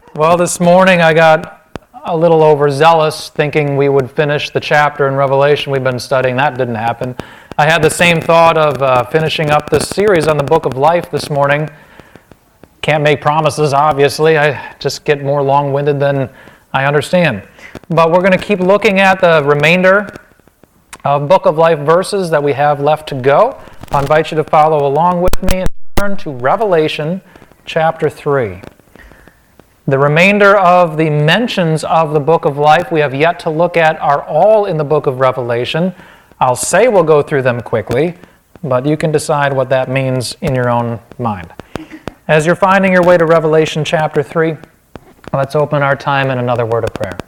Well, this morning I got a little overzealous thinking we would finish the chapter in Revelation we've been studying. That didn't happen. I had the same thought of finishing up this series on the Book of Life this morning. Can't make promises, obviously. I just get more long-winded than I understand. But we're going to keep looking at the remainder of Book of Life verses that we have left to go. I invite you to follow along with me and turn to Revelation chapter 3. The remainder of the mentions of the Book of Life we have yet to look at are all in the Book of Revelation. I'll say we'll go through them quickly, but you can decide what that means in your own mind. As you're finding your way to Revelation chapter 3, let's open our time in another word of prayer.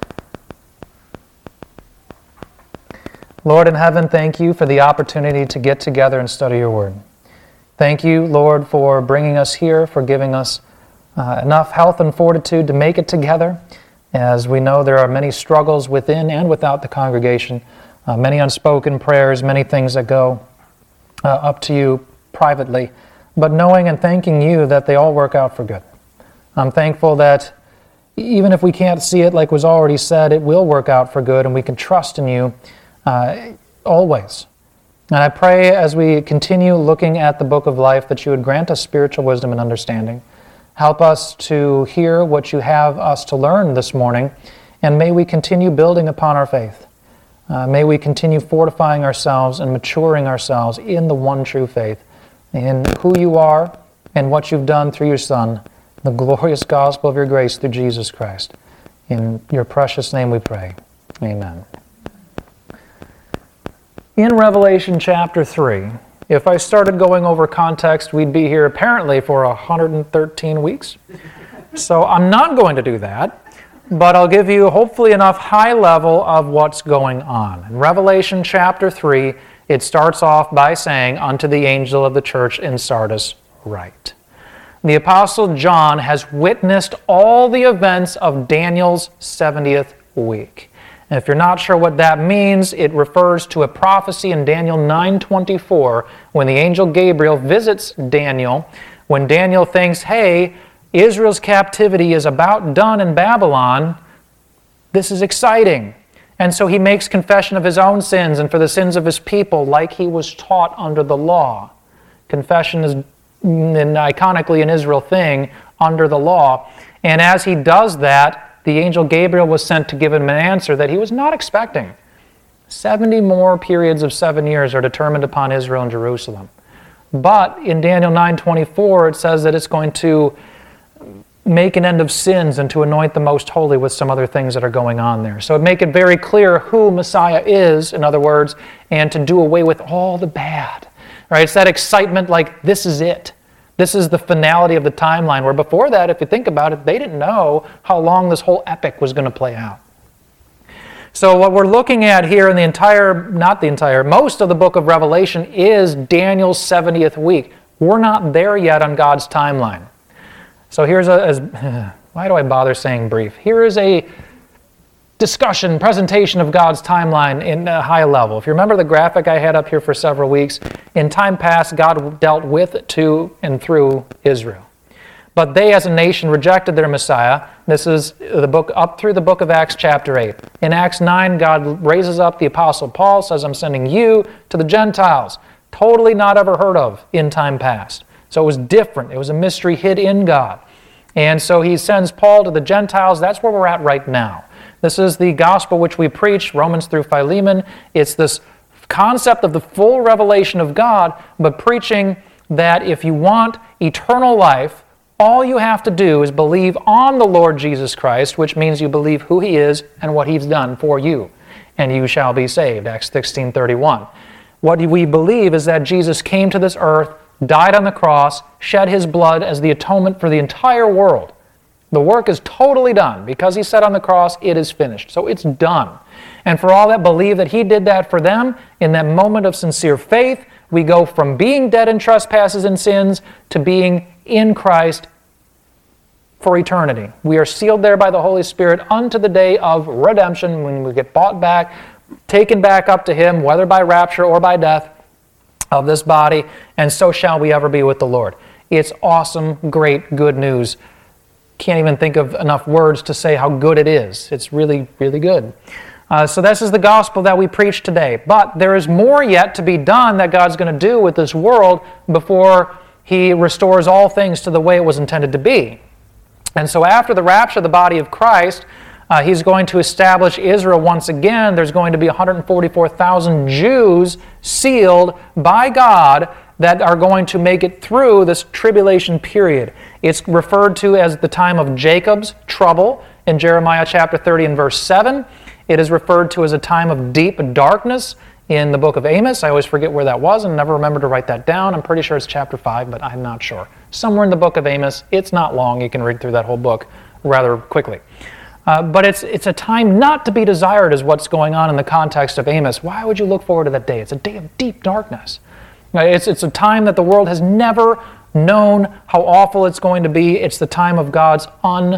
Lord in heaven, thank you for the opportunity to get together and study your word. Thank you, Lord, for bringing us here, for giving us enough health and fortitude to make it together. As we know, there are many struggles within and without the congregation, many unspoken prayers, many things that go up to you privately, but knowing and thanking you that they all work out for good. I'm thankful that even if we can't see it, like was already said, it will work out for good, and we can trust in you always. And I pray as we continue looking at the Book of Life that you would grant us spiritual wisdom and understanding. Help us to hear what you have us to learn this morning, and may we continue building upon our faith. May we continue fortifying ourselves and maturing ourselves in the one true faith, in who you are and what you've done through your Son, the glorious gospel of your grace through Jesus Christ. In your precious name we pray. Amen. In Revelation chapter 3, if I started going over context, we'd be here apparently for 113 weeks. So I'm not going to do that, but I'll give you hopefully enough high level of what's going on. In Revelation chapter 3, it starts off by saying, "Unto the angel of the church in Sardis write." The Apostle John has witnessed all the events of Daniel's 70th week. And if you're not sure what that means, it refers to a prophecy in Daniel 9:24 when the angel Gabriel visits Daniel, when Daniel thinks, hey, Israel's captivity is about done in Babylon. This is exciting. And so he makes confession of his own sins and for the sins of his people like he was taught under the law. Confession is iconically an Israel thing under the law. And as he does that, the angel Gabriel was sent to give him an answer that he was not expecting. 70 more periods of 7 years are determined upon Israel and Jerusalem. But in Daniel 9:24, it says that it's going to make an end of sins and to anoint the most holy with some other things that are going on there. So it make it very clear who Messiah is, in other words, and to do away with all the bad. Right? It's that excitement like this is it. This is the finality of the timeline, where before that, if you think about it, they didn't know how long this whole epic was going to play out. So what we're looking at here in most of the book of Revelation is Daniel's 70th week. We're not there yet on God's timeline. So here's why do I bother saying brief? Here is a presentation of God's timeline in a high level. If you remember the graphic I had up here for several weeks, in time past, God dealt with, to, and through Israel. But they as a nation rejected their Messiah. This is the book up through the book of Acts chapter 8. In Acts 9, God raises up the Apostle Paul, says, I'm sending you to the Gentiles. Totally not ever heard of in time past. So it was different. It was a mystery hid in God. And so he sends Paul to the Gentiles. That's where we're at right now. This is the gospel which we preach, Romans through Philemon. It's this concept of the full revelation of God, but preaching that if you want eternal life, all you have to do is believe on the Lord Jesus Christ, which means you believe who He is and what He's done for you, and you shall be saved, Acts 16:31. What we believe is that Jesus came to this earth, died on the cross, shed His blood as the atonement for the entire world. The work is totally done. Because He said on the cross, it is finished. So it's done. And for all that believe that He did that for them, in that moment of sincere faith, we go from being dead in trespasses and sins to being in Christ for eternity. We are sealed there by the Holy Spirit unto the day of redemption, when we get bought back, taken back up to Him, whether by rapture or by death of this body, and so shall we ever be with the Lord. It's awesome, great, good news. can't even think of enough words to say how good it is. It's really, really good. So this is the gospel that we preach today. But there is more yet to be done that God's going to do with this world before He restores all things to the way it was intended to be. And so after the rapture of the body of Christ, He's going to establish Israel once again. There's going to be 144,000 Jews sealed by God that are going to make it through this tribulation period. It's referred to as the time of Jacob's trouble in Jeremiah chapter 30 and verse 7. It is referred to as a time of deep darkness in the book of Amos. I always forget where that was and never remember to write that down. I'm pretty sure it's chapter 5, but I'm not sure. Somewhere in the book of Amos. It's not long. You can read through that whole book rather quickly. But it's a time not to be desired is what's going on in the context of Amos. Why would you look forward to that day? It's a day of deep darkness. It's a time that the world has never known how awful it's going to be. It's the time of God's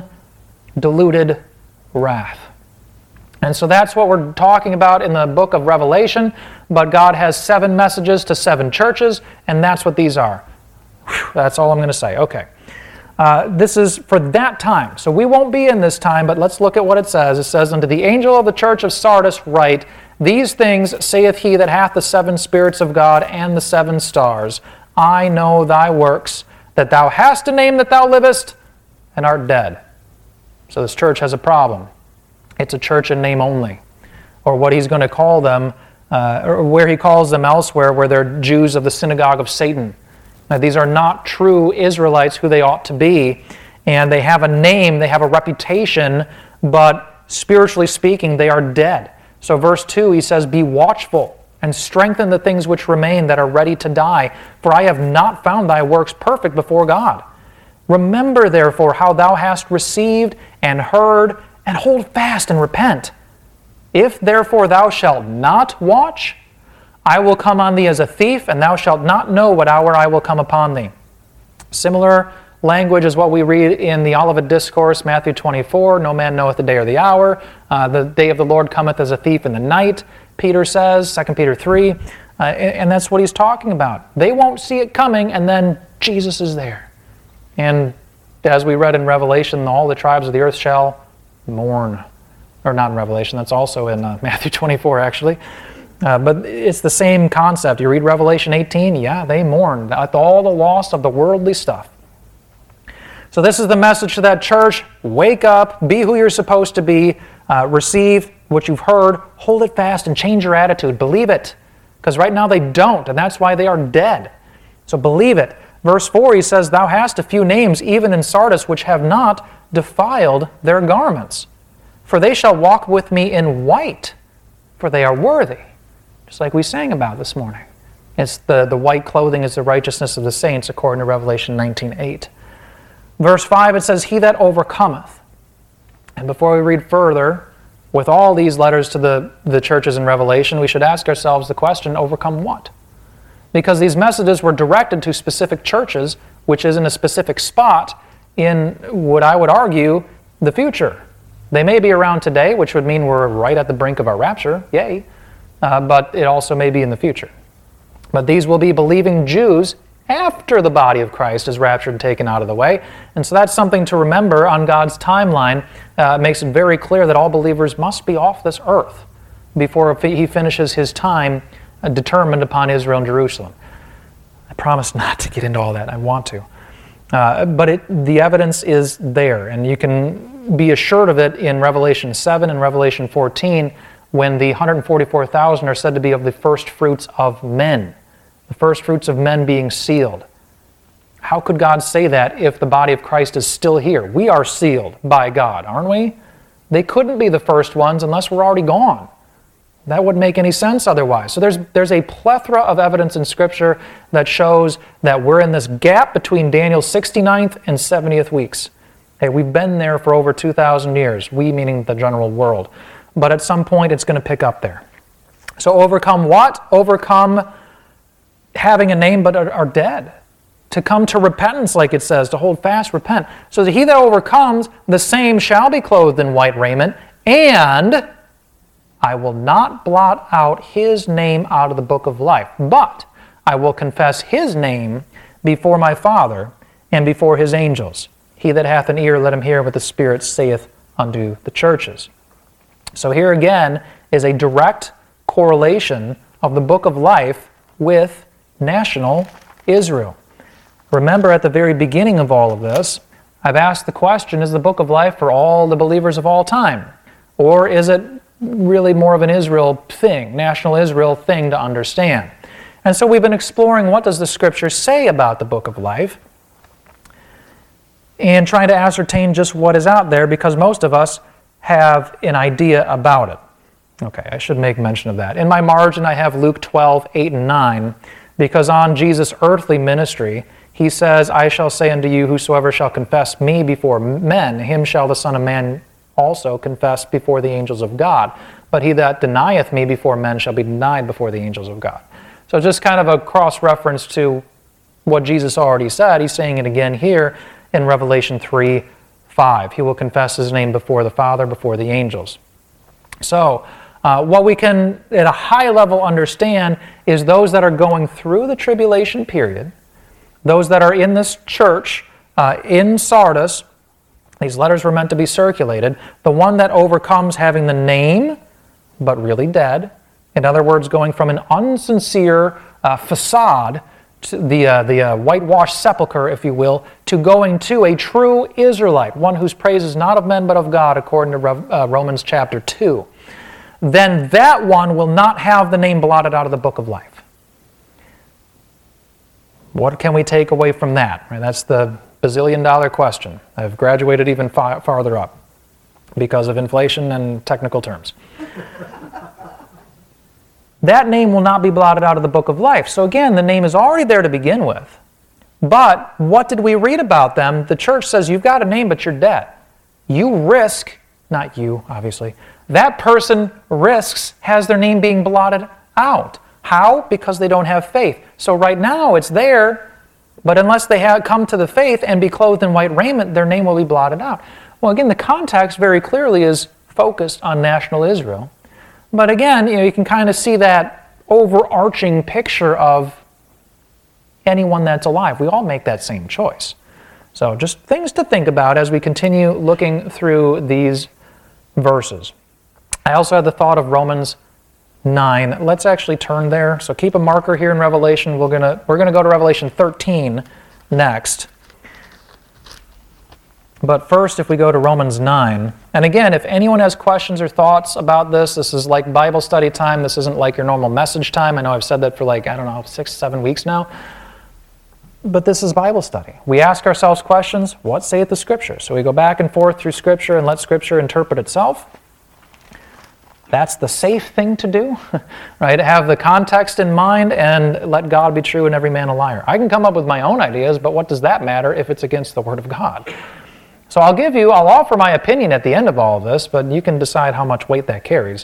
undiluted wrath. And so that's what we're talking about in the book of Revelation. But God has 7 messages to 7 churches, and that's what these are. Whew, that's all I'm going to say. Okay. This is for that time. So we won't be in this time, but let's look at what it says. It says, "Unto the angel of the church of Sardis write, These things saith he that hath the 7 spirits of God and the 7 stars. I know thy works, that thou hast a name that thou livest, and art dead." So this church has a problem. It's a church in name only, or what he's going to call them, or where he calls them elsewhere, where they're Jews of the synagogue of Satan. Now, these are not true Israelites who they ought to be, and they have a name, they have a reputation, but spiritually speaking, they are dead. So verse 2, he says, "Be watchful, and strengthen the things which remain that are ready to die, for I have not found thy works perfect before God. Remember, therefore, how thou hast received and heard, and hold fast and repent. If therefore thou shalt not watch, I will come on thee as a thief, and thou shalt not know what hour I will come upon thee." Similar language is what we read in the Olivet Discourse, Matthew 24, "No man knoweth the day or the hour. The day of the Lord cometh as a thief in the night," Peter says, 2 Peter 3. And that's what he's talking about. They won't see it coming, and then Jesus is there. And as we read in Revelation, all the tribes of the earth shall mourn. Or not in Revelation, that's also in Matthew 24, actually. But it's the same concept. You read Revelation 18, yeah, they mourn at all the loss of the worldly stuff. So this is the message to that church. Wake up, be who you're supposed to be, receive what you've heard, hold it fast, and change your attitude. Believe it. Because right now they don't, and that's why they are dead. So believe it. Verse 4, he says, "Thou hast a few names, even in Sardis, which have not defiled their garments. For they shall walk with me in white, for they are worthy." Just like we sang about this morning. It's the white clothing is the righteousness of the saints, according to Revelation 19:8. Verse 5, it says, "He that overcometh." And before we read further, with all these letters to the churches in Revelation, we should ask ourselves the question, overcome what? Because these messages were directed to specific churches, which is in a specific spot in what I would argue the future. They may be around today, which would mean we're right at the brink of our rapture, yay, but it also may be in the future. But these will be believing Jews after the body of Christ is raptured and taken out of the way. And so that's something to remember on God's timeline. It makes it very clear that all believers must be off this earth before he finishes his time determined upon Israel and Jerusalem. I promise not to get into all that. I want to. But the evidence is there, and you can be assured of it in Revelation 7 and Revelation 14 when the 144,000 are said to be of the first fruits of men, the first fruits of men being sealed. How could God say that if the body of Christ is still here? We are sealed by God, aren't we? They couldn't be the first ones unless we're already gone. That wouldn't make any sense otherwise. So there's a plethora of evidence in Scripture that shows that we're in this gap between Daniel's 69th and 70th weeks. Hey, we've been there for over 2,000 years, we meaning the general world. But at some point, it's going to pick up there. So overcome what? Overcome having a name but are dead. To come to repentance, like it says, to hold fast, repent. So that he that overcomes, the same shall be clothed in white raiment, and I will not blot out his name out of the book of life, but I will confess his name before my Father and before his angels. He that hath an ear, let him hear what the Spirit saith unto the churches. So here again is a direct correlation of the book of life with national Israel. Remember, at the very beginning of all of this, I've asked the question, is the book of life for all the believers of all time? Or is it really more of an Israel thing, national Israel thing to understand? And so we've been exploring what does the Scripture say about the book of life and trying to ascertain just what is out there, because most of us have an idea about it. Okay, I should make mention of that. In my margin, I have Luke 12, 8 and 9, because on Jesus' earthly ministry, he says, I shall say unto you, whosoever shall confess me before men, him shall the Son of Man also confess before the angels of God. But he that denieth me before men shall be denied before the angels of God. So just kind of a cross-reference to what Jesus already said. He's saying it again here in Revelation 3, 5. He will confess his name before the Father, before the angels. So, what we can, at a high level, understand is those that are going through the tribulation period, those that are in this church, in Sardis, these letters were meant to be circulated, the one that overcomes having the name, but really dead, in other words, going from an unsincere facade, to the whitewashed sepulcher, if you will, to going to a true Israelite, one whose praise is not of men but of God, according to Romans chapter 2. Then that one will not have the name blotted out of the book of life. What can we take away from that? Right, that's the bazillion-dollar question. I've graduated even farther up because of inflation and technical terms. That name will not be blotted out of the book of life. So again, the name is already there to begin with. But what did we read about them? The church says, you've got a name, but you're dead. You risk, not you, obviously, that person risks, has their name being blotted out. How? Because they don't have faith. So right now it's there, but unless they come to the faith and be clothed in white raiment, their name will be blotted out. Well, again, the context very clearly is focused on national Israel. But again, you can kind of see that overarching picture of anyone that's alive. We all make that same choice. So just things to think about as we continue looking through these verses. I also had the thought of Romans 9. Let's actually turn there. So keep a marker here in Revelation. We're gonna go to Revelation 13 next. But first, if we go to Romans 9, and again, if anyone has questions or thoughts about this is like Bible study time. This isn't like your normal message time. I know I've said that for 6, 7 weeks now. But this is Bible study. We ask ourselves questions, what saith the Scripture? So we go back and forth through Scripture and let Scripture interpret itself. That's the safe thing to do, right? Have the context in mind and let God be true and every man a liar. I can come up with my own ideas, but what does that matter if it's against the Word of God? So I'll offer my opinion at the end of all of this, but you can decide how much weight that carries.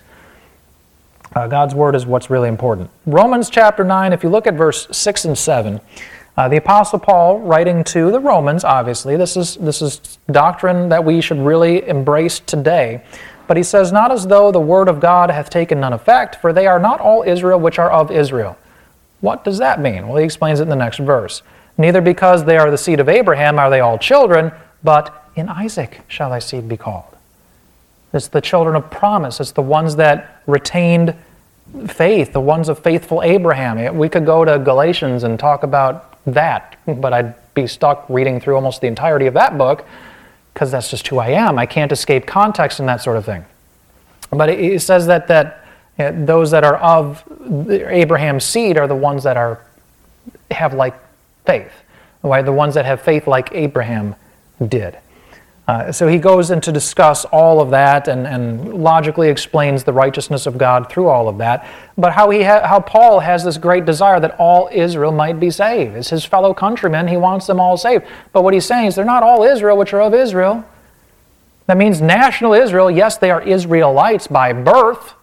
God's Word is what's really important. Romans chapter 9, if you look at verse 6 and 7, the Apostle Paul, writing to the Romans, obviously, this is doctrine that we should really embrace today. But he says, not as though the word of God hath taken none effect, for they are not all Israel which are of Israel. What does that mean? Well, he explains it in the next verse. Neither because they are the seed of Abraham are they all children, but in Isaac shall thy seed be called. It's the children of promise. It's the ones that retained faith, the ones of faithful Abraham. We could go to Galatians and talk about that, but I'd be stuck reading through almost the entirety of that book, because that's just who I am. I can't escape context and that sort of thing. But it says that those that are of Abraham's seed are the ones that have like faith, right? The ones that have faith like Abraham did. So he goes in to discuss all of that and logically explains the righteousness of God through all of that. But how Paul has this great desire that all Israel might be saved. As his fellow countrymen, he wants them all saved. But what he's saying is they're not all Israel which are of Israel. That means national Israel, yes, they are Israelites by birth,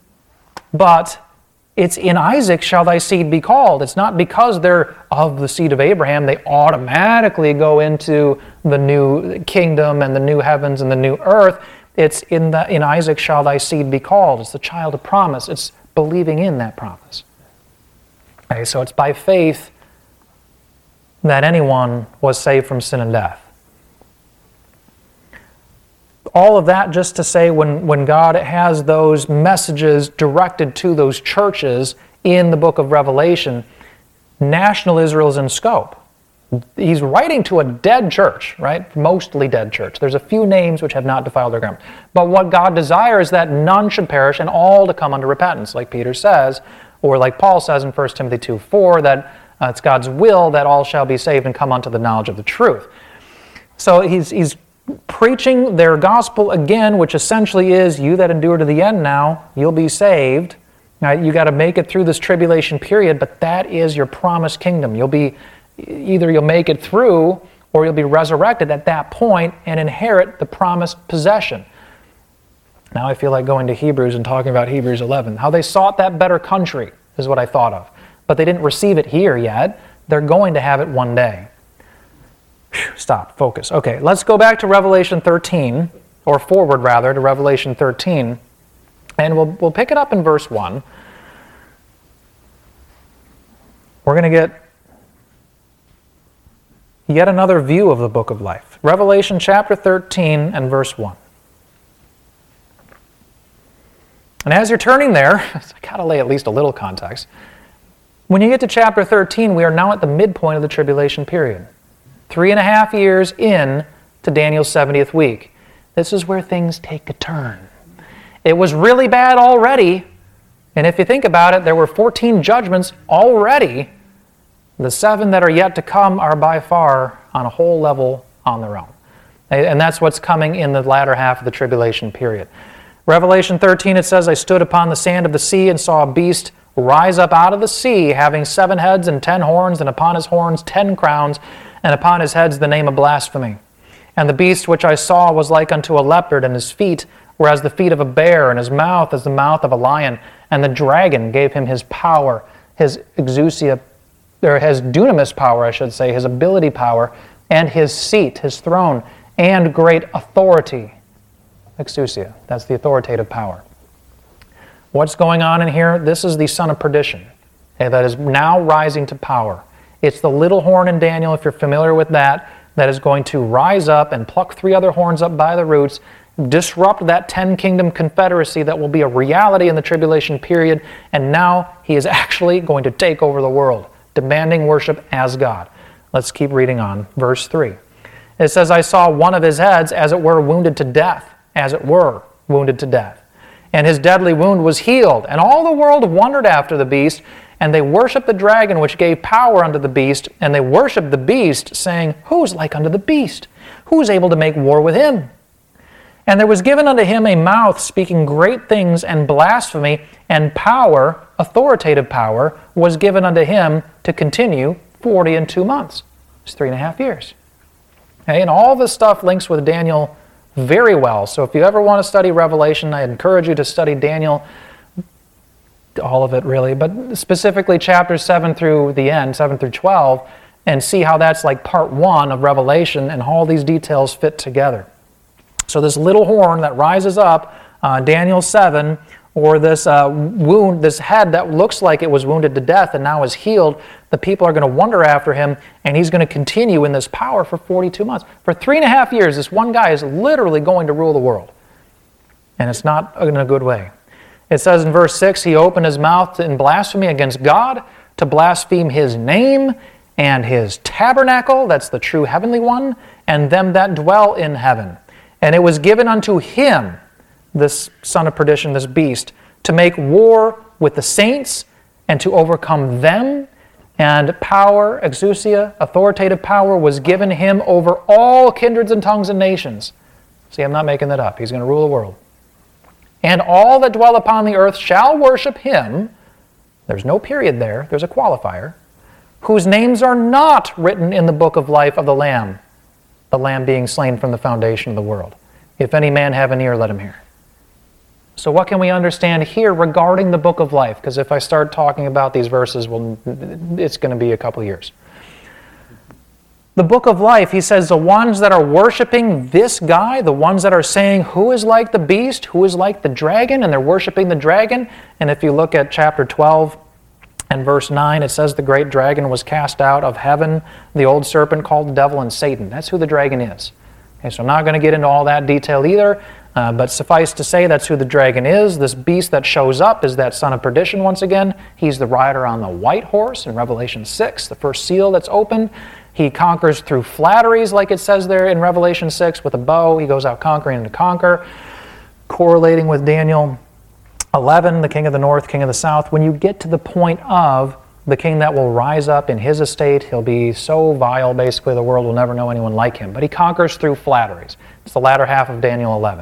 but it's in Isaac shall thy seed be called. It's not because they're of the seed of Abraham, they automatically go into the new kingdom and the new heavens and the new earth. It's in Isaac shall thy seed be called. It's the child of promise. It's believing in that promise. Okay, so it's by faith that anyone was saved from sin and death. All of that just to say when God has those messages directed to those churches in the book of Revelation, national Israel is in scope. He's writing to a dead church, right? Mostly dead church. There's a few names which have not defiled their garment. But what God desires is that none should perish and all to come unto repentance, like Peter says, or like Paul says in 1 Timothy 2:4, that it's God's will that all shall be saved and come unto the knowledge of the truth. So he's preaching their gospel again, which essentially is, you that endure to the end now, you'll be saved. Now, you got to make it through this tribulation period, but that is your promised kingdom. Either you'll make it through or you'll be resurrected at that point and inherit the promised possession. Now I feel like going to Hebrews and talking about Hebrews 11. How they sought that better country is what I thought of. But they didn't receive it here yet. They're going to have it one day. Stop, focus. Okay, let's go back to Revelation 13, or forward rather, to Revelation 13. And we'll pick it up in verse 1. We're going to get yet another view of the book of life. Revelation chapter 13 and verse 1. And as you're turning there, I got to lay at least a little context. When you get to chapter 13, we are now at the midpoint of the tribulation period. 3.5 years in to Daniel's 70th week. This is where things take a turn. It was really bad already, and if you think about it, there were 14 judgments already. The 7 that are yet to come are by far on a whole level on their own. And that's what's coming in the latter half of the tribulation period. Revelation 13, it says, I stood upon the sand of the sea and saw a beast rise up out of the sea, having 7 heads and 10 horns, and upon his horns 10 crowns, and upon his heads the name of blasphemy. And the beast which I saw was like unto a leopard, and his feet were as the feet of a bear, and his mouth as the mouth of a lion. And the dragon gave him his power, his exousia, or his dunamis power, I should say, his ability power, and his seat, his throne, and great authority. Exousia, that's the authoritative power. What's going on in here? This is the son of perdition, that is now rising to power. It's the little horn in Daniel, if you're familiar with that is going to rise up and pluck 3 other horns up by the roots, disrupt that 10-kingdom confederacy that will be a reality in the tribulation period, and now he is actually going to take over the world, demanding worship as God. Let's keep reading on. Verse 3. It says, I saw one of his heads, as it were, wounded to death, as it were, wounded to death. And his deadly wound was healed, and all the world wondered after the beast, and they worshipped the dragon which gave power unto the beast, and they worshipped the beast, saying, Who is like unto the beast? Who is able to make war with him? And there was given unto him a mouth speaking great things and blasphemy, and power, authoritative power, was given unto him to continue 42 months. It's 3.5 years. Okay, and all this stuff links with Daniel very well. So if you ever want to study Revelation, I encourage you to study Daniel, all of it really, but specifically chapters 7 through the end, 7 through 12, and see how that's like part 1 of Revelation and all these details fit together. So this little horn that rises up, Daniel 7, or this wound, this head that looks like it was wounded to death and now is healed, the people are going to wonder after him, and he's going to continue in this power for 42 months. For 3.5 years, this one guy is literally going to rule the world. And it's not in a good way. It says in verse 6, he opened his mouth in blasphemy against God, to blaspheme his name and his tabernacle, that's the true heavenly one, and them that dwell in heaven. And it was given unto him, this son of perdition, this beast, to make war with the saints and to overcome them. And power, exousia, authoritative power, was given him over all kindreds and tongues and nations. See, I'm not making that up. He's going to rule the world. And all that dwell upon the earth shall worship him. There's no period there. There's a qualifier. Whose names are not written in the book of life of the Lamb being slain from the foundation of the world. If any man have an ear, let him hear. So what can we understand here regarding the book of life? Because if I start talking about these verses, it's going to be a couple years. The book of life, he says, the ones that are worshiping this guy, the ones that are saying, who is like the beast, who is like the dragon, and they're worshiping the dragon. And if you look at chapter 12 and verse 9, it says the great dragon was cast out of heaven, the old serpent called the devil and Satan. That's who the dragon is. Okay, so I'm not going to get into all that detail either, but suffice to say that's who the dragon is. This beast that shows up is that son of perdition once again. He's the rider on the white horse in Revelation 6, the first seal that's opened. He conquers through flatteries, like it says there in Revelation 6, with a bow. He goes out conquering to conquer, correlating with Daniel 11, the king of the north, king of the south. When you get to the point of the king that will rise up in his estate, he'll be so vile, basically, the world will never know anyone like him. But he conquers through flatteries. It's the latter half of Daniel 11.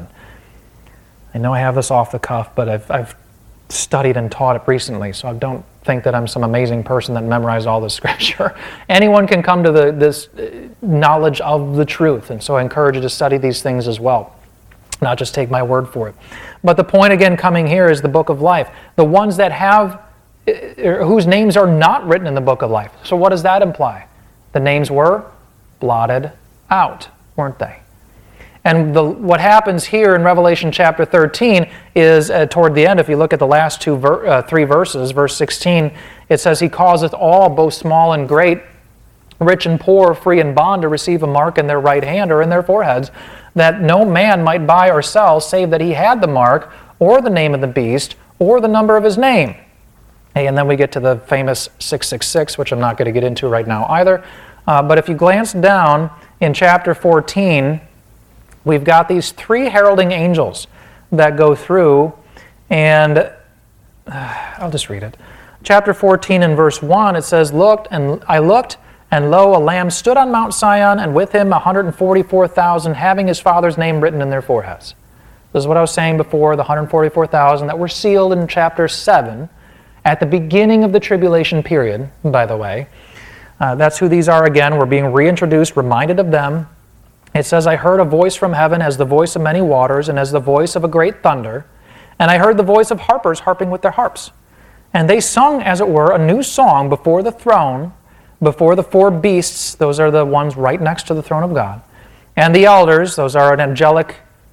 I know I have this off the cuff, but I've studied and taught it recently, so I don't think that I'm some amazing person that memorized all this scripture. Anyone can come to this knowledge of the truth, and so I encourage you to study these things as well, not just take my word for it. But the point again coming here is the book of life. The ones that have, whose names are not written in the book of life. So what does that imply? The names were blotted out, weren't they? And what happens here in Revelation chapter 13 is toward the end, if you look at the last three verses, verse 16, it says, He causeth all, both small and great, rich and poor, free and bond, to receive a mark in their right hand or in their foreheads, that no man might buy or sell, save that he had the mark, or the name of the beast, or the number of his name. And then we get to the famous 666, which I'm not going to get into right now either. But if you glance down in chapter 14, we've got these three heralding angels that go through, and I'll just read it. Chapter 14 and verse 1, it says, I looked, and lo, a lamb stood on Mount Sion, and with him 144,000, having his Father's name written in their foreheads. This is what I was saying before, the 144,000 that were sealed in chapter 7, at the beginning of the tribulation period, by the way. That's who these are again. We're being reintroduced, reminded of them. It says, I heard a voice from heaven as the voice of many waters and as the voice of a great thunder. And I heard the voice of harpers harping with their harps. And they sung, as it were, a new song before the throne, before the four beasts. Those are the ones right next to the throne of God. And the elders, those are an angelic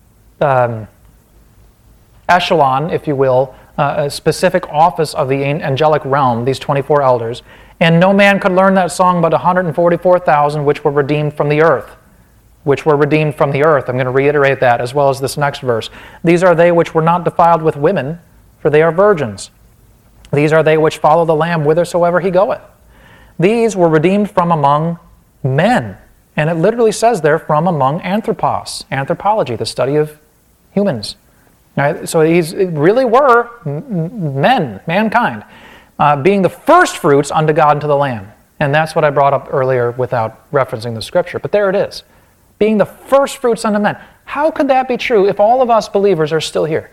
echelon, if you will, a specific office of the angelic realm, these 24 elders. And no man could learn that song but 144,000 which were redeemed from the earth. Which were redeemed from the earth. I'm going to reiterate that, as well as this next verse. These are they which were not defiled with women, for they are virgins. These are they which follow the Lamb whithersoever he goeth. These were redeemed from among men. And it literally says there, from among anthropos, anthropology, the study of humans. Right? So these really were men, mankind, being the first fruits unto God and to the Lamb. And that's what I brought up earlier without referencing the scripture. But there it is. Being the first fruits unto men. How could that be true if all of us believers are still here?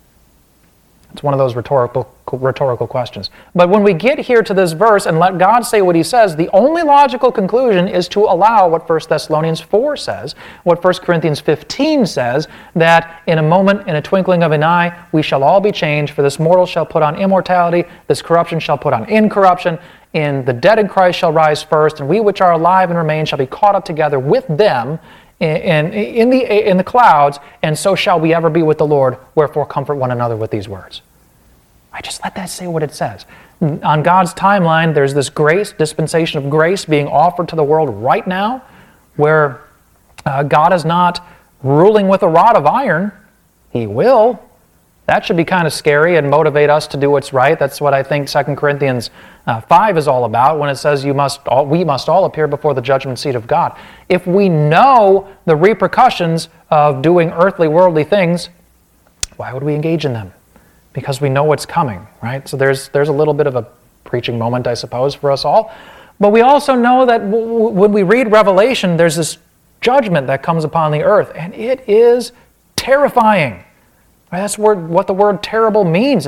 It's one of those rhetorical questions. But when we get here to this verse and let God say what he says, the only logical conclusion is to allow what 1 Thessalonians 4 says, what 1 Corinthians 15 says, that in a moment, in a twinkling of an eye, we shall all be changed, for this mortal shall put on immortality, this corruption shall put on incorruption, and the dead in Christ shall rise first, and we which are alive and remain shall be caught up together with them in the clouds, and so shall we ever be with the Lord. Wherefore comfort one another with these words. I just let that say what it says. On God's timeline, there's this grace, dispensation of grace being offered to the world right now, where God is not ruling with a rod of iron. He will. That should be kind of scary and motivate us to do what's right. That's what I think 2 Corinthians 5 is all about when it says we must all appear before the judgment seat of God. If we know the repercussions of doing earthly, worldly things, why would we engage in them? Because we know what's coming, right? So there's a little bit of a preaching moment, I suppose, for us all. But we also know that when we read Revelation, there's this judgment that comes upon the earth, and it is terrifying. That's what the word terrible means.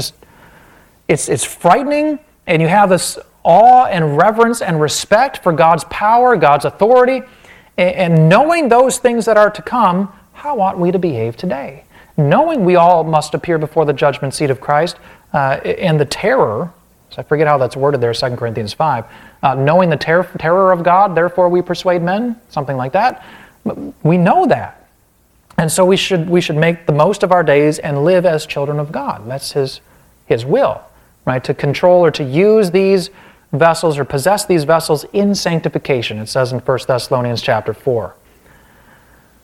It's frightening, and you have this awe and reverence and respect for God's power, God's authority, and knowing those things that are to come, how ought we to behave today? Knowing we all must appear before the judgment seat of Christ, and the terror, so I forget how that's worded there, 2 Corinthians 5, knowing the terror of God, therefore we persuade men, something like that. We know that. And so we should make the most of our days and live as children of God. That's His will, right? To control or to use these vessels or possess these vessels in sanctification. It says in 1 Thessalonians chapter 4.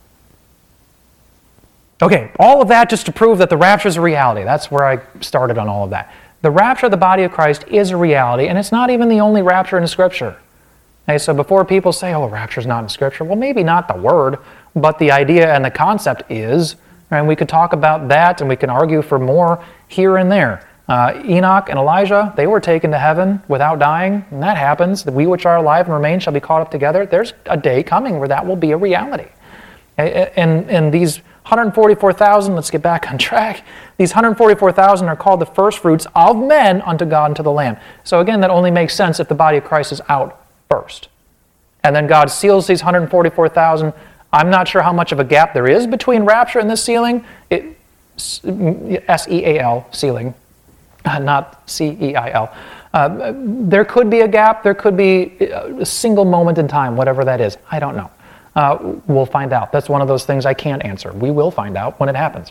Okay, all of that just to prove that the rapture is a reality. That's where I started on all of that. The rapture of the body of Christ is a reality, and it's not even the only rapture in Scripture. Okay, so before people say, oh, rapture is not in Scripture, well, maybe not the word, but the idea and the concept is, and we could talk about that, and we can argue for more here and there. Enoch and Elijah, they were taken to heaven without dying, and that happens. We which are alive and remain shall be caught up together. There's a day coming where that will be a reality. And these 144,000, let's get back on track. These 144,000 are called the first fruits of men unto God and to the Lamb. So again, that only makes sense if the body of Christ is out first. And then God seals these 144,000. I'm not sure how much of a gap there is between rapture and this sealing. S-E-A-L, sealing, not C-E-I-L. There could be a gap. There could be a single moment in time, whatever that is. I don't know. We'll find out. That's one of those things I can't answer. We will find out when it happens.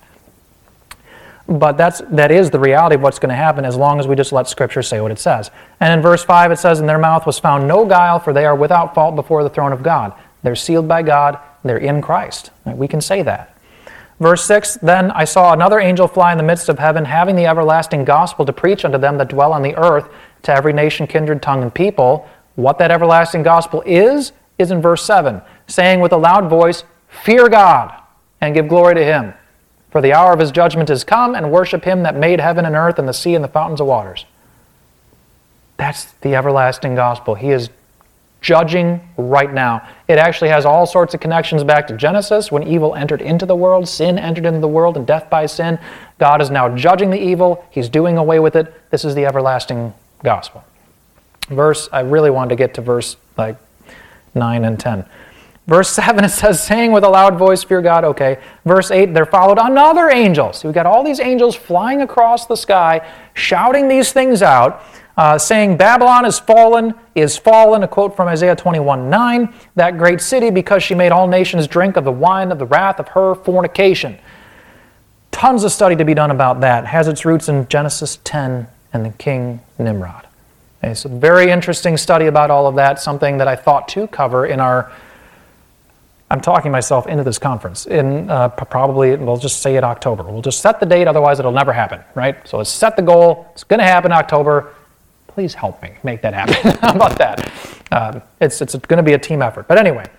But that is the reality of what's going to happen as long as we just let Scripture say what it says. And in verse 5 it says, in their mouth was found no guile, for they are without fault before the throne of God. They're sealed by God. They're in Christ. We can say that. Verse 6, then I saw another angel fly in the midst of heaven, having the everlasting gospel to preach unto them that dwell on the earth, to every nation, kindred, tongue, and people. What that everlasting gospel is in verse 7, saying with a loud voice, fear God, and give glory to Him. For the hour of His judgment is come, and worship Him that made heaven and earth and the sea and the fountains of waters. That's the everlasting gospel. He is judging right now. It actually has all sorts of connections back to Genesis, when evil entered into the world, sin entered into the world, and death by sin. God is now judging the evil. He's doing away with it. This is the everlasting gospel. I really wanted to get to verse 9 and 10. Verse 7, it says, saying with a loud voice, fear God, okay. Verse 8, there followed another angel. So we've got all these angels flying across the sky, shouting these things out, saying, Babylon is fallen, a quote from Isaiah 21:9, that great city, because she made all nations drink of the wine of the wrath of her fornication. Tons of study to be done about that. It has its roots in Genesis 10 and the King Nimrod. Okay, so very interesting study about all of that, something that I thought to cover in our, I'm talking myself into this conference, in probably, we'll just say it October. We'll just set the date, otherwise it'll never happen, right? So let's set the goal. It's going to happen in October. Please help me make that happen. How about that? It's going to be a team effort. But anyway,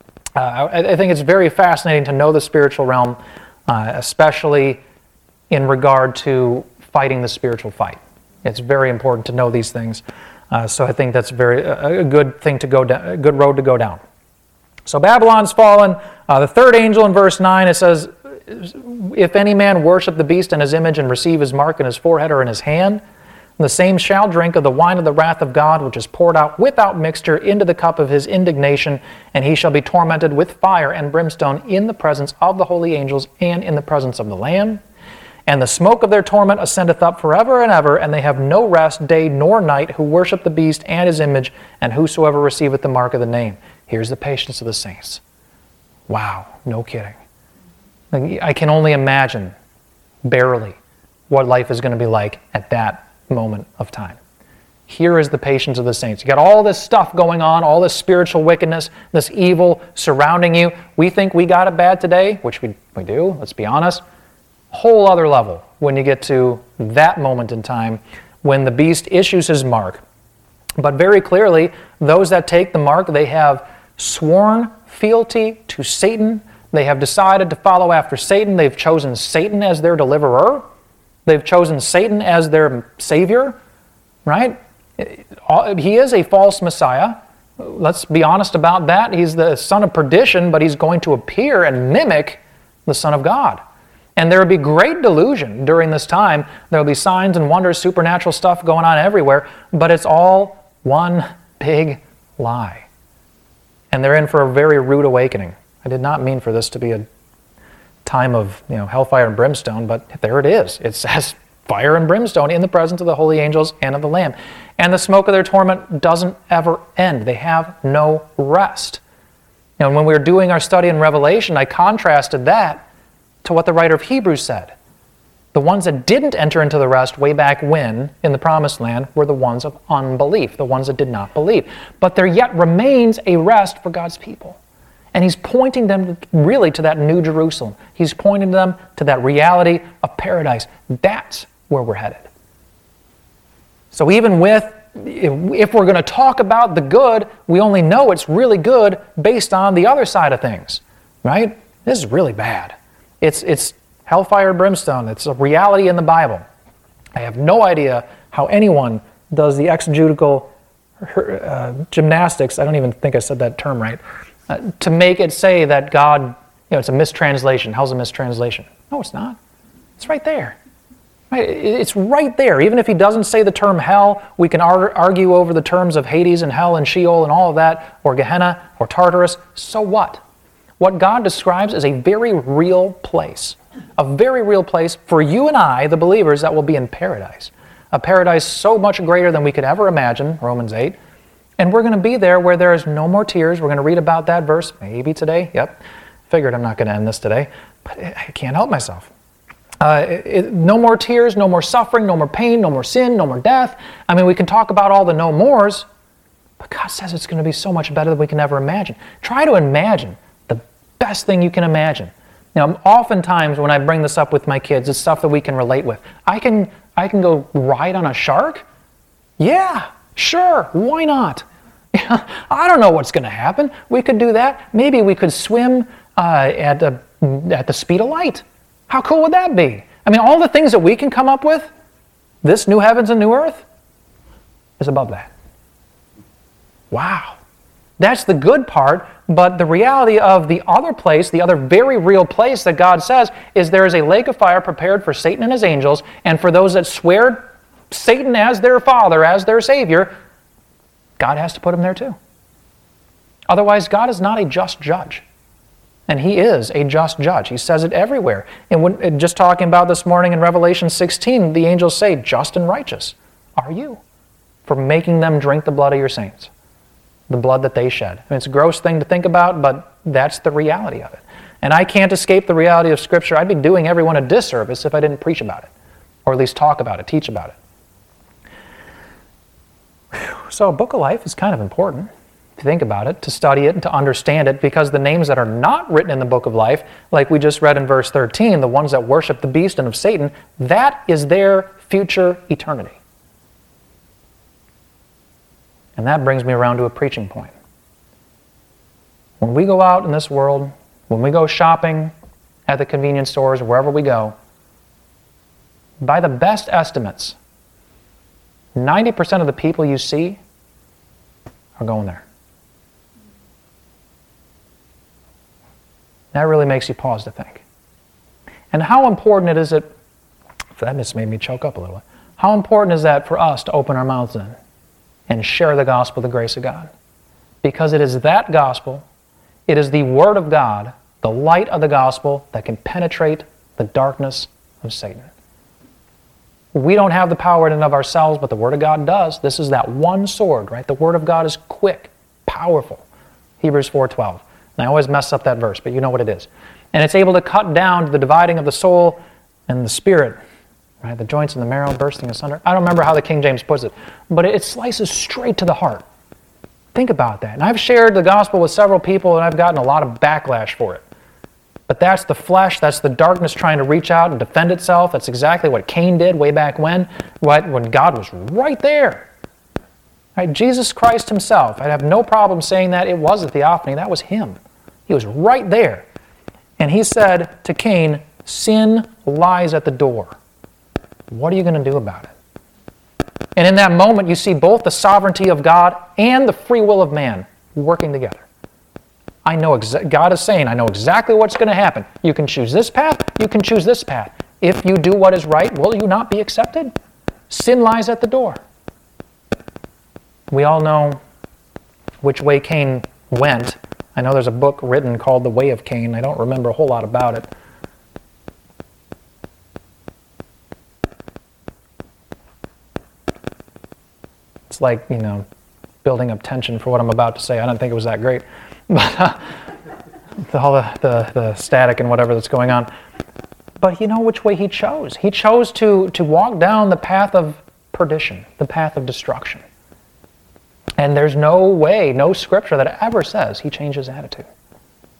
I think it's very fascinating to know the spiritual realm, especially in regard to fighting the spiritual fight. It's very important to know these things. So I think that's a good thing to go down, a good road to go down. So Babylon's fallen. The third angel in verse 9, it says, if any man worship the beast in his image and receive his mark in his forehead or in his hand, the same shall drink of the wine of the wrath of God, which is poured out without mixture into the cup of his indignation, and he shall be tormented with fire and brimstone in the presence of the holy angels and in the presence of the Lamb. And the smoke of their torment ascendeth up forever and ever, and they have no rest day nor night, who worship the beast and his image, and whosoever receiveth the mark of the name. Here's the patience of the saints. Wow, no kidding. I can only imagine, barely, what life is going to be like at that moment of time. Here is the patience of the saints. You got all this stuff going on, all this spiritual wickedness, this evil surrounding you. We think we got it bad today, which we do, let's be honest. Whole other level when you get to that moment in time when the beast issues his mark. But very clearly, those that take the mark, they have sworn fealty to Satan. They have decided to follow after Satan. They've chosen Satan as their deliverer. They've chosen Satan as their savior, right? He is a false Messiah. Let's be honest about that. He's the son of perdition, but he's going to appear and mimic the Son of God. And there will be great delusion during this time. There will be signs and wonders, supernatural stuff going on everywhere, but it's all one big lie. And they're in for a very rude awakening. I did not mean for this to be a time of hellfire and brimstone, but there it is. It says fire and brimstone in the presence of the holy angels and of the Lamb. And the smoke of their torment doesn't ever end. They have no rest. And when we were doing our study in Revelation, I contrasted that to what the writer of Hebrews said. The ones that didn't enter into the rest way back when in the promised land were the ones of unbelief, the ones that did not believe. But there yet remains a rest for God's people. And he's pointing them really to that New Jerusalem. He's pointing them to that reality of paradise. That's where we're headed. So even if we're going to talk about the good, we only know it's really good based on the other side of things, right? This is really bad. It's hellfire and brimstone. It's a reality in the Bible. I have no idea how anyone does the exegetical gymnastics, I don't even think I said that term right, to make it say that God, it's a mistranslation. Hell's a mistranslation. No, it's not. It's right there. Right? It's right there. Even if he doesn't say the term hell, we can argue over the terms of Hades and hell and Sheol and all of that, or Gehenna or Tartarus. So what? What God describes is a very real place. A very real place for you and I, the believers, that will be in paradise. A paradise so much greater than we could ever imagine, Romans 8. And we're going to be there where there is no more tears. We're going to read about that verse maybe today. Yep. Figured I'm not going to end this today, but I can't help myself. No more tears, no more suffering, no more pain, no more sin, no more death. I mean, we can talk about all the no mores, but God says it's going to be so much better than we can ever imagine. Try to imagine the best thing you can imagine. Oftentimes when I bring this up with my kids, it's stuff that we can relate with. I can go ride on a shark? Yeah, sure, why not? I don't know what's going to happen. We could do that. Maybe we could swim at the speed of light. How cool would that be? I mean, all the things that we can come up with, this new heavens and new earth, is above that. Wow. That's the good part, but the reality of the other place, the other very real place that God says, is there is a lake of fire prepared for Satan and his angels, and for those that swear Satan as their father, as their savior, God has to put him there too. Otherwise, God is not a just judge. And he is a just judge. He says it everywhere. And just talking about this morning in Revelation 16, the angels say, just and righteous are you for making them drink the blood of your saints, the blood that they shed. I mean, it's a gross thing to think about, but that's the reality of it. And I can't escape the reality of Scripture. I'd be doing everyone a disservice if I didn't preach about it, or at least talk about it, teach about it. So a book of life is kind of important. To think about it, to study it, and to understand it, because the names that are not written in the book of life, like we just read in verse 13, the ones that worship the beast and of Satan, that is their future eternity. And that brings me around to a preaching point. When we go out in this world, when we go shopping at the convenience stores, wherever we go, by the best estimates, 90% of the people you see are going there. That really makes you pause to think. And how important is it, that just made me choke up a little bit, how important is that for us to open our mouths then and share the gospel, the grace of God? Because it is that gospel, it is the Word of God, the light of the gospel that can penetrate the darkness of Satan. We don't have the power in and of ourselves, but the Word of God does. This is that one sword, right? The Word of God is quick, powerful. Hebrews 4:12. And I always mess up that verse, but you know what it is. And it's able to cut down to the dividing of the soul and the spirit, right? The joints and the marrow bursting asunder. I don't remember how the King James puts it, but it slices straight to the heart. Think about that. And I've shared the gospel with several people, and I've gotten a lot of backlash for it. But that's the flesh, that's the darkness trying to reach out and defend itself. That's exactly what Cain did way back when God was right there. Right? Jesus Christ himself, I'd have no problem saying that it was a theophany, that was him. He was right there. And he said to Cain, sin lies at the door. What are you going to do about it? And in that moment, you see both the sovereignty of God and the free will of man working together. I know God is saying, I know exactly what's going to happen. You can choose this path, you can choose this path. If you do what is right, will you not be accepted? Sin lies at the door. We all know which way Cain went. I know there's a book written called The Way of Cain. I don't remember a whole lot about it. It's like, building up tension for what I'm about to say. I don't think it was that great. But all the static and whatever that's going on. But you know which way he chose. He chose to walk down the path of perdition, the path of destruction. And there's no way, no scripture that ever says he changed his attitude.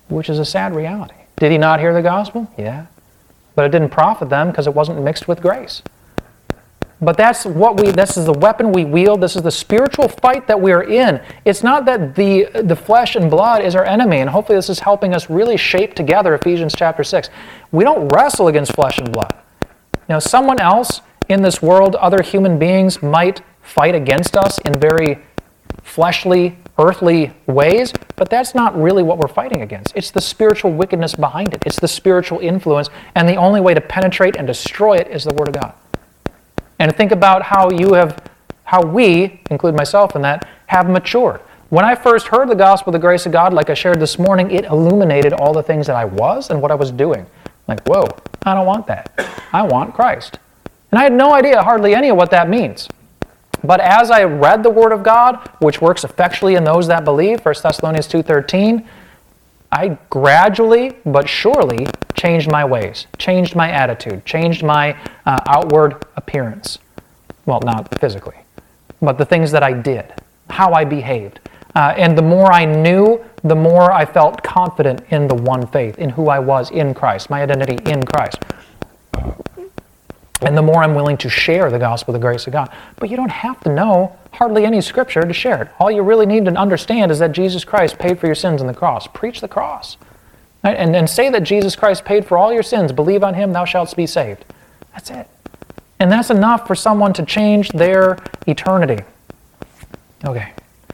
which is a sad reality. Did he not hear the gospel? Yeah. But it didn't profit them because it wasn't mixed with grace. But this is the weapon we wield. This is the spiritual fight that we're in. It's not that the flesh and blood is our enemy, and hopefully this is helping us really shape together Ephesians chapter 6. We don't wrestle against flesh and blood. Now, someone else in this world, other human beings, might fight against us in very fleshly, earthly ways, but that's not really what we're fighting against. It's the spiritual wickedness behind it. It's the spiritual influence, and the only way to penetrate and destroy it is the Word of God. And think about how we, include myself in that, have matured. When I first heard the gospel of the grace of God, like I shared this morning, it illuminated all the things that I was and what I was doing. Like, whoa, I don't want that. I want Christ. And I had no idea hardly any of what that means. But as I read the Word of God, which works effectually in those that believe, 1 Thessalonians 2:13, I gradually but surely changed my ways, changed my attitude, changed my outward appearance. Well, not physically, but the things that I did, how I behaved. And the more I knew, the more I felt confident in the one faith, in who I was in Christ, my identity in Christ. And the more I'm willing to share the gospel of the grace of God. But you don't have to know hardly any scripture to share it. All you really need to understand is that Jesus Christ paid for your sins on the cross. Preach the cross. Right? And say that Jesus Christ paid for all your sins. Believe on Him, thou shalt be saved. That's it. And that's enough for someone to change their eternity. Okay.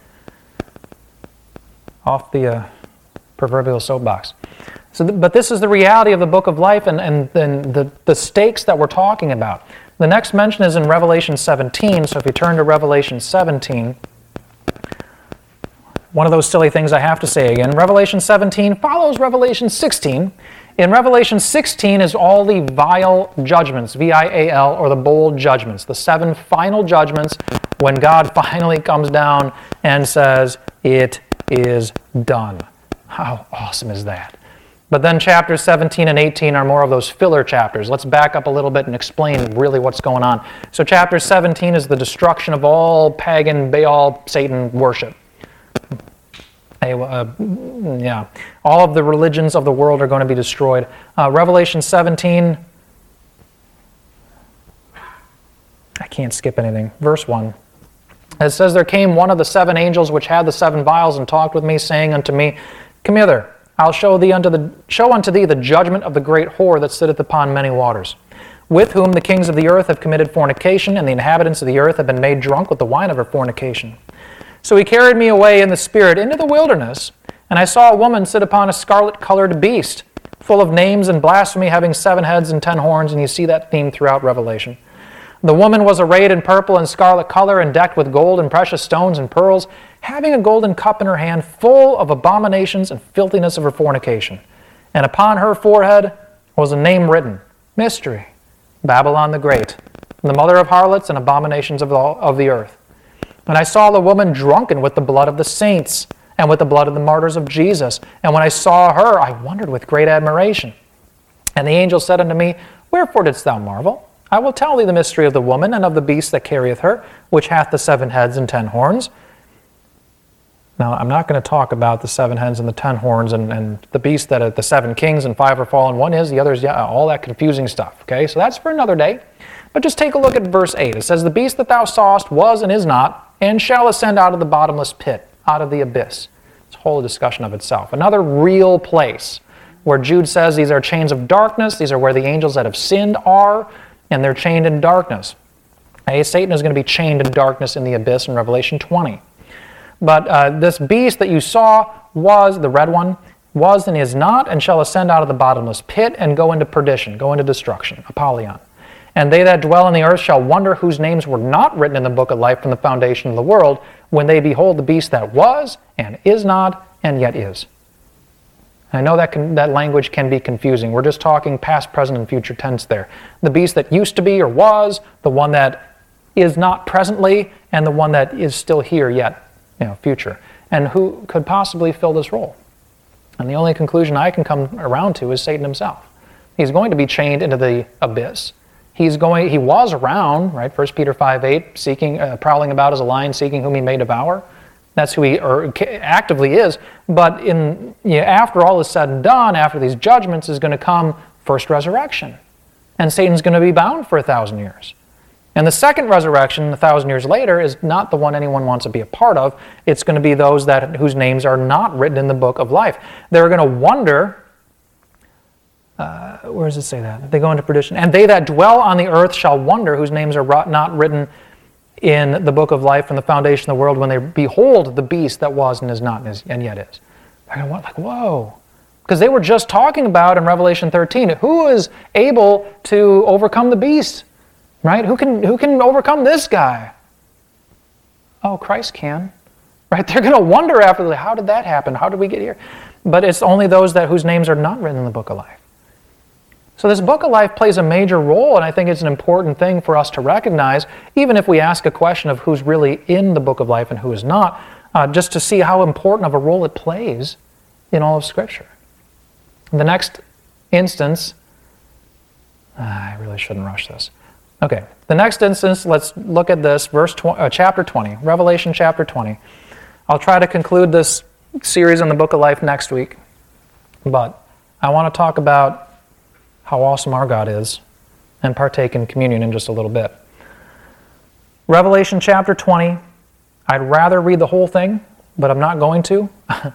Off the proverbial soapbox. But this is the reality of the book of life and the stakes that we're talking about. The next mention is in Revelation 17, so if you turn to Revelation 17, one of those silly things I have to say again, Revelation 17 follows Revelation 16. In Revelation 16 is all the vial judgments, V-I-A-L, or the bowl judgments, the 7 final judgments when God finally comes down and says, "It is done." How awesome is that? But then chapters 17 and 18 are more of those filler chapters. Let's back up a little bit and explain really what's going on. So chapter 17 is the destruction of all pagan Baal, Satan worship. All of the religions of the world are going to be destroyed. Revelation 17, I can't skip anything. Verse 1. It says, "There came one of the 7 angels which had the 7 vials and talked with me, saying unto me, Come hither, I'll show unto thee the judgment of the great whore that sitteth upon many waters, with whom the kings of the earth have committed fornication, and the inhabitants of the earth have been made drunk with the wine of her fornication. So he carried me away in the spirit into the wilderness, and I saw a woman sit upon a scarlet-colored beast, full of names and blasphemy, having 7 heads and 10 horns, and you see that theme throughout Revelation. The woman was arrayed in purple and scarlet color, and decked with gold and precious stones and pearls, having a golden cup in her hand, full of abominations and filthiness of her fornication. And upon her forehead was a name written, Mystery, Babylon the Great, the mother of harlots and abominations of the earth. And I saw the woman drunken with the blood of the saints, and with the blood of the martyrs of Jesus. And when I saw her, I wondered with great admiration. And the angel said unto me, Wherefore didst thou marvel? I will tell thee the mystery of the woman and of the beast that carrieth her, which hath the 7 heads and 10 horns. Now, I'm not going to talk about the 7 heads and the 10 horns and the beast that are the 7 kings and 5 are fallen, 1 is, the other is, all that confusing stuff. Okay, so that's for another day. But just take a look at verse 8. It says, The beast that thou sawest was and is not, and shall ascend out of the bottomless pit, out of the abyss. It's a whole discussion of itself. Another real place where Jude says these are chains of darkness, these are where the angels that have sinned are, and they're chained in darkness. Satan is going to be chained in darkness in the abyss in Revelation 20. But this beast that you saw was, the red one, was and is not, and shall ascend out of the bottomless pit and go into perdition, go into destruction, Apollyon. And they that dwell on the earth shall wonder whose names were not written in the book of life from the foundation of the world, when they behold the beast that was, and is not, and yet is. I know that language can be confusing. We're just talking past, present, and future tense there. The beast that used to be or was, the one that is not presently, and the one that is still here yet, future. And who could possibly fill this role? And the only conclusion I can come around to is Satan himself. He's going to be chained into the abyss. He was around, right? 1 Peter 5:8, seeking, prowling about as a lion, seeking whom he may devour. That's who he actively is. But after all is said and done, after these judgments, is going to come first resurrection. And Satan's going to be bound for 1,000 years. And the second resurrection, 1,000 years later, is not the one anyone wants to be a part of. It's going to be those whose names are not written in the book of life. They're going to wonder, where does it say that? They go into perdition. And they that dwell on the earth shall wonder, whose names are not written in the book of life from the foundation of the world, when they behold the beast that was and is not and yet is. They're going to wonder, like, whoa. Because they were just talking about in Revelation 13, who is able to overcome the beast? Right? Who can overcome this guy? Oh, Christ can. Right? They're going to wonder after, how did that happen? How did we get here? But it's only those whose names are not written in the book of life. So this book of life plays a major role, and I think it's an important thing for us to recognize, even if we ask a question of who's really in the book of life and who is not, just to see how important of a role it plays in all of Scripture. The next instance, I really shouldn't rush this. Okay, the next instance, let's look at this, chapter 20, Revelation chapter 20. I'll try to conclude this series on the book of life next week, but I want to talk about how awesome our God is and partake in communion in just a little bit. Revelation chapter 20, I'd rather read the whole thing, but I'm not going to.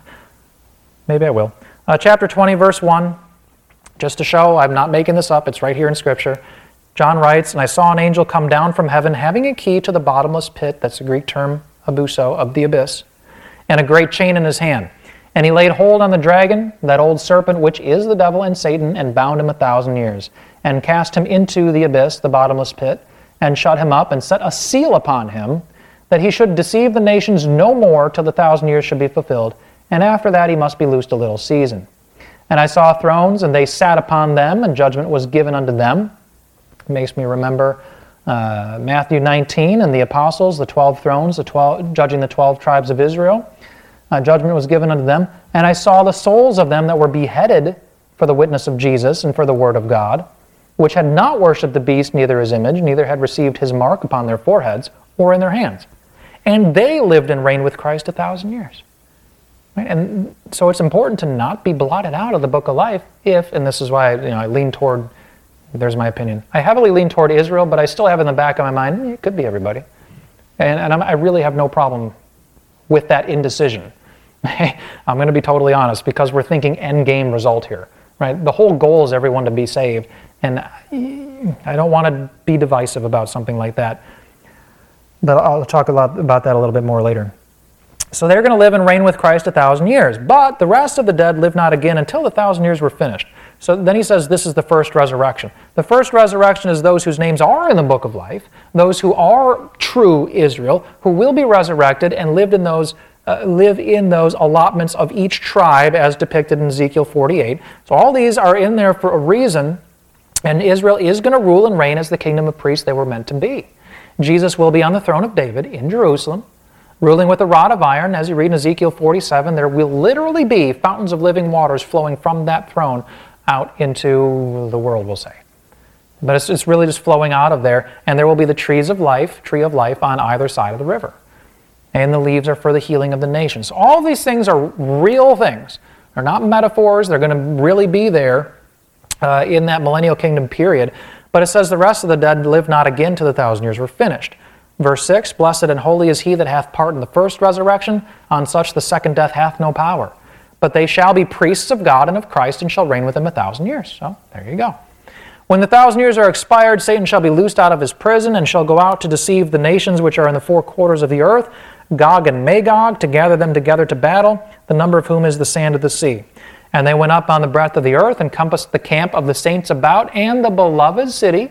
Maybe I will. Chapter 20, verse 1, just to show I'm not making this up, it's right here in Scripture. John writes, "And I saw an angel come down from heaven, having a key to the bottomless pit," that's the Greek term, abuso, of the abyss, "and a great chain in his hand. And he laid hold on the dragon, that old serpent, which is the devil and Satan, and bound him 1,000 years, and cast him into the abyss, the bottomless pit, and shut him up, and set a seal upon him, that he should deceive the nations no more till the 1,000 years should be fulfilled. And after that he must be loosed a little season. And I saw thrones, and they sat upon them, and judgment was given unto them." It makes me remember Matthew 19 and the apostles, the 12 thrones, judging the 12 tribes of Israel. Judgment was given unto them. "And I saw the souls of them that were beheaded for the witness of Jesus and for the word of God, which had not worshipped the beast, neither his image, neither had received his mark upon their foreheads or in their hands. And they lived and reigned with Christ 1,000 years." Right? And so it's important to not be blotted out of the book of life if, and this is why I lean toward, there's my opinion, I heavily lean toward Israel, but I still have in the back of my mind, it could be everybody. And I really have no problem with that indecision. I'm going to be totally honest, because we're thinking end game result here. Right? The whole goal is everyone to be saved, and I don't want to be divisive about something like that. But I'll talk a lot about that a little bit more later. So they're going to live and reign with Christ 1,000 years. But the rest of the dead live not again until the 1,000 years were finished. So then he says this is the first resurrection. The first resurrection is those whose names are in the book of life, those who are true Israel, who will be resurrected and live in those allotments of each tribe as depicted in Ezekiel 48. So all these are in there for a reason, and Israel is going to rule and reign as the kingdom of priests they were meant to be. Jesus will be on the throne of David in Jerusalem, ruling with a rod of iron. As you read in Ezekiel 47, there will literally be fountains of living waters flowing from that throne out into the world, we'll say. But it's really just flowing out of there, and there will be the tree of life on either side of the river. And the leaves are for the healing of the nations. So all these things are real things. They're not metaphors. They're going to really be there in that millennial kingdom period. But it says the rest of the dead live not again till the 1,000 years were finished. Verse 6, "Blessed and holy is he that hath part in the first resurrection. On such the second death hath no power. But they shall be priests of God and of Christ, and shall reign with him 1,000 years." So there you go. "When the 1,000 years are expired, Satan shall be loosed out of his prison, and shall go out to deceive the nations which are in the four quarters of the earth, Gog and Magog, to gather them together to battle, the number of whom is the sand of the sea. And they went up on the breadth of the earth, and compassed the camp of the saints about, and the beloved city."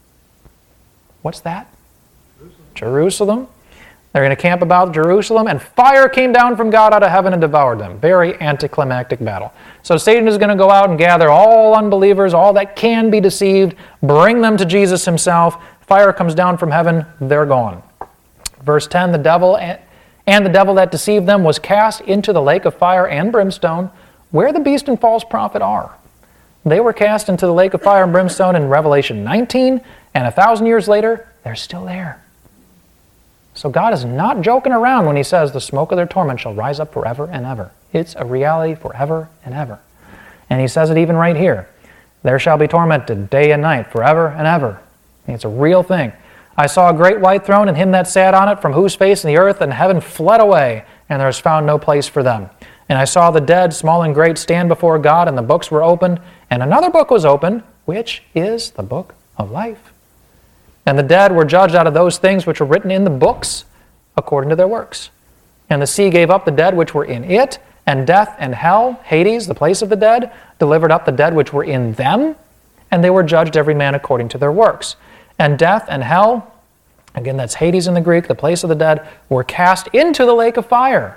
What's that? Jerusalem. They're going to camp about Jerusalem, and fire came down from God out of heaven and devoured them. Very anticlimactic battle. So Satan is going to go out and gather all unbelievers, all that can be deceived, bring them to Jesus himself. Fire comes down from heaven, they're gone. Verse 10, "The devil and the devil that deceived them was cast into the lake of fire and brimstone, where the beast and false prophet are. They were cast into the lake of fire and brimstone in Revelation 19, and 1,000 years later, they're still there." So God is not joking around when he says the smoke of their torment shall rise up forever and ever. It's a reality forever and ever. And he says it even right here. There shall be tormented day and night forever and ever. It's a real thing. I saw a great white throne and him that sat on it, from whose face the earth and heaven fled away, and there was found no place for them. And I saw the dead, small and great, stand before God, and the books were opened, and another book was opened, which is the book of life. And the dead were judged out of those things which were written in the books according to their works. And the sea gave up the dead which were in it, and death and hell, Hades, the place of the dead, delivered up the dead which were in them, and they were judged every man according to their works. And death and hell, again that's Hades in the Greek, the place of the dead, were cast into the lake of fire.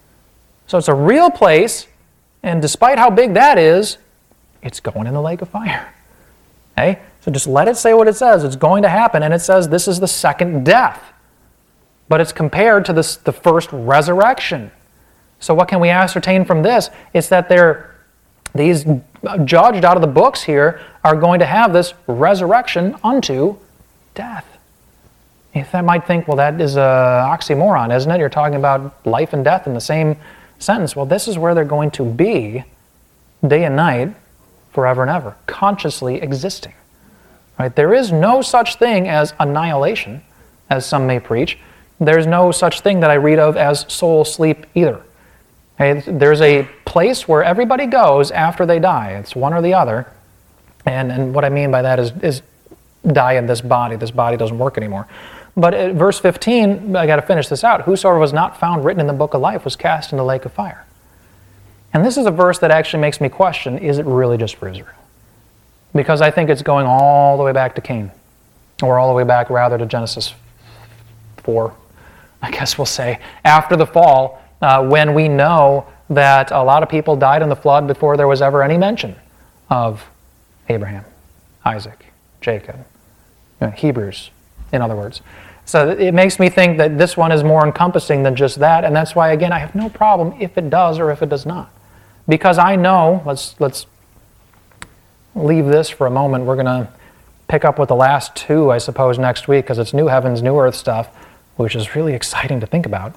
So it's a real place, and despite how big that is, it's going in the lake of fire. Okay? So just let it say what it says. It's going to happen, and it says this is the second death. But it's compared to the first resurrection. So what can we ascertain from this? It's that these judged out of the books here are going to have this resurrection unto death. If I might think, well, that is an oxymoron, isn't it? You're talking about life and death in the same sentence. Well, this is where they're going to be day and night, forever and ever, consciously existing. Right? There is no such thing as annihilation, as some may preach. There's no such thing that I read of as soul sleep either. Okay? There's a place where everybody goes after they die. It's one or the other. And what I mean by that is die in this body. This body doesn't work anymore. But at verse 15, I got to finish this out. Whosoever was not found written in the book of life was cast in the lake of fire. And this is a verse that actually makes me question, is it really just for Israel? Because I think it's going all the way back to Cain. Or all the way back, rather, to Genesis 4, I guess we'll say, after the fall, when we know that a lot of people died in the flood before there was ever any mention of Abraham, Isaac, Jacob, Hebrews, in other words. So it makes me think that this one is more encompassing than just that, and that's why, again, I have no problem if it does or if it does not. Because I know, let's leave this for a moment. We're going to pick up with the last two, I suppose, next week, because it's new heavens, new earth stuff, which is really exciting to think about.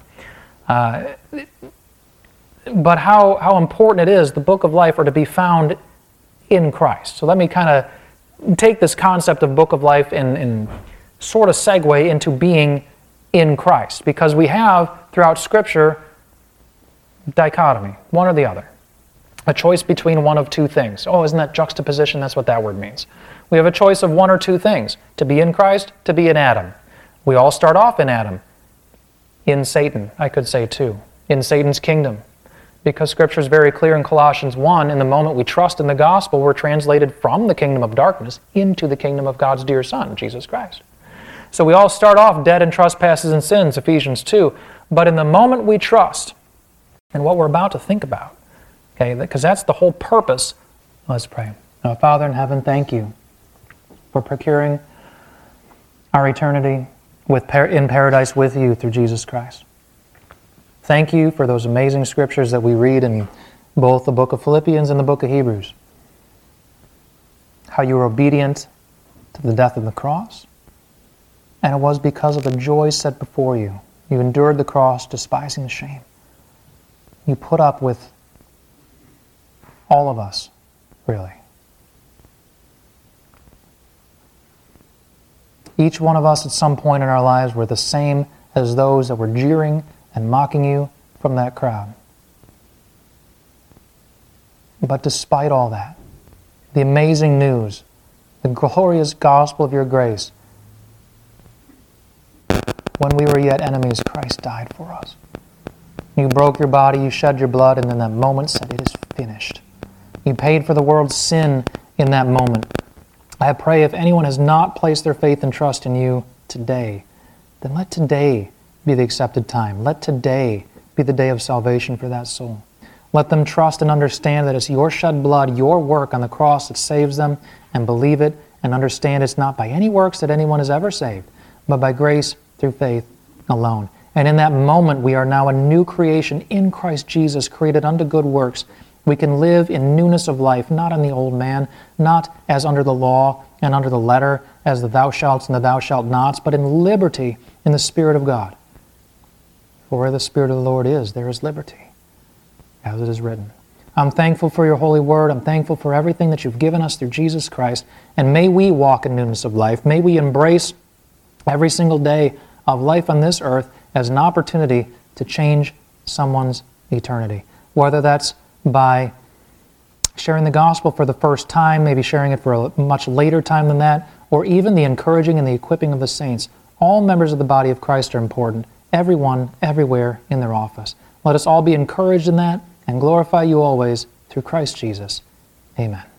But how important it is, the book of life, are to be found in Christ. So let me kind of take this concept of book of life and sort of segue into being in Christ. Because we have, throughout Scripture, dichotomy, one or the other. A choice between one of two things. Oh, isn't that juxtaposition? That's what that word means. We have a choice of one or two things. To be in Christ, to be in Adam. We all start off in Adam. In Satan, I could say too. In Satan's kingdom. Because Scripture is very clear in Colossians 1, in the moment we trust in the gospel, we're translated from the kingdom of darkness into the kingdom of God's dear Son, Jesus Christ. So we all start off dead in trespasses and sins, Ephesians 2. But in the moment we trust in what we're about to think about, okay, because that's the whole purpose. Let's pray. Now, Father in heaven, thank you for procuring our eternity in paradise with you through Jesus Christ. Thank you for those amazing scriptures that we read in both the book of Philippians and the book of Hebrews. How you were obedient to the death of the cross, and it was because of the joy set before you. You endured the cross, despising the shame. You put up with all of us, really. Each one of us at some point in our lives were the same as those that were jeering and mocking you from that crowd. But despite all that, the amazing news, the glorious gospel of your grace, when we were yet enemies, Christ died for us. You broke your body, you shed your blood, and in that moment said, "It is finished." You paid for the world's sin in that moment. I pray if anyone has not placed their faith and trust in you today, then let today be the accepted time. Let today be the day of salvation for that soul. Let them trust and understand that it's your shed blood, your work on the cross that saves them, and believe it and understand it's not by any works that anyone is ever saved, but by grace through faith alone. And in that moment, we are now a new creation in Christ Jesus, created unto good works. We can live in newness of life, not in the old man, not as under the law and under the letter, as the thou shalts and the thou shalt nots, but in liberty in the Spirit of God. For where the Spirit of the Lord is, there is liberty, as it is written. I'm thankful for your holy word. I'm thankful for everything that you've given us through Jesus Christ. And may we walk in newness of life. May we embrace every single day of life on this earth as an opportunity to change someone's eternity. Whether that's by sharing the gospel for the first time, maybe sharing it for a much later time than that, or even the encouraging and the equipping of the saints. All members of the body of Christ are important. Everyone, everywhere in their office. Let us all be encouraged in that and glorify you always through Christ Jesus. Amen.